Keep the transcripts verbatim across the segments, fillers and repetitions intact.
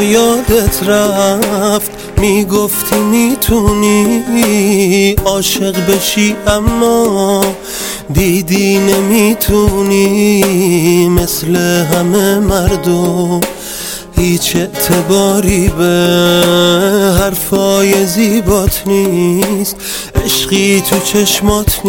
یادت رفت میگفتی میتونی عاشق بشی اما دیدی نمیتونی، مثل همه مردم هیچ اعتباری به حرفای زیبات نیست، عشقی تو چشمات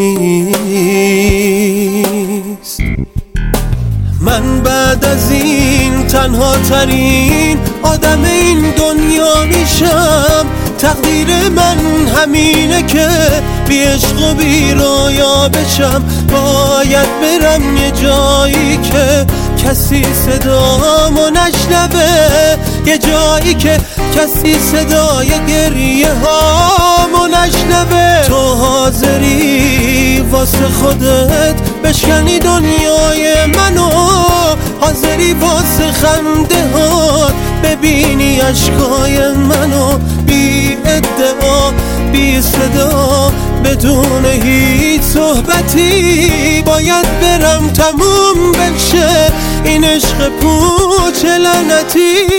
نیست. من بعد از این تنها ترین آدم این دنیا میشم، تقدیر من همینه که بی عشق و بی رویا بشم. باید برم یه جایی که کسی صدامو نشنوه، یه جایی که کسی صدای گریه هامو نشنوه. تو حاضری واسه خودت بشکنی دنیای منو، حاضری واسه خنده هات ببینی اشکای منو، بی ادعا بی صدا بدون هیچ صحبتی. باید برم تموم بشه این عشق پوچ لعنتی.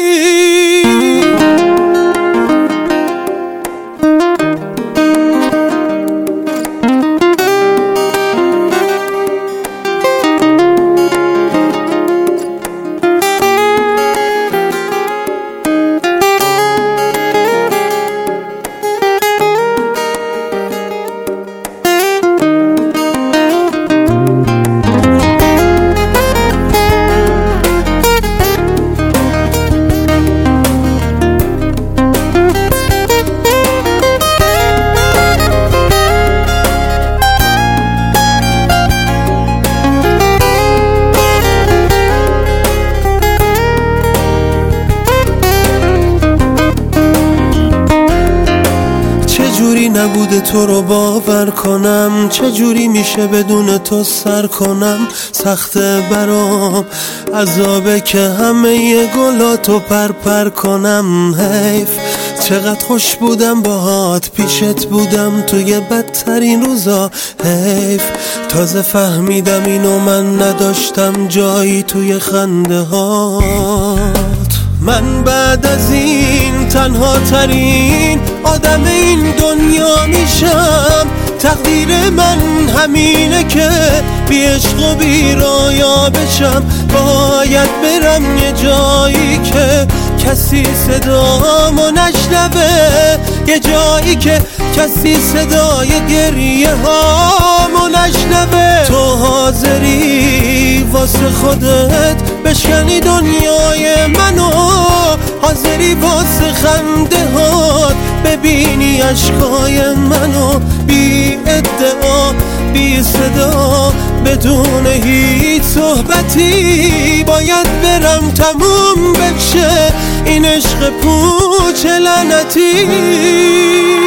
چجوری نبوده تو رو باور کنم، چجوری میشه بدون تو سر کنم. سخته برام عذابه که همه گلاتو پرپر کنم. حیف چقدر خوش بودم باهات، پیشت بودم توی بدترین روزا. حیف تازه فهمیدم اینو من نداشتم جایی توی خنده هات. من بعد از این تنها ترین آدم این دنیا میشم، تقدیر من همینه که بی عشق و بی رویا بشم. باید برم یه جایی که کسی صدامو نشنوه، یه جایی که کسی صدای گریه هامو نشنوه. تو حاضری واسه خودت بشکنی دنیای منو، حاضری واسه خنده هات ببینی اشکای منو، بی ادعا بی صدا بدون هیچ صحبتی. باید برم تموم بشه این عشق پوچ لعنتی.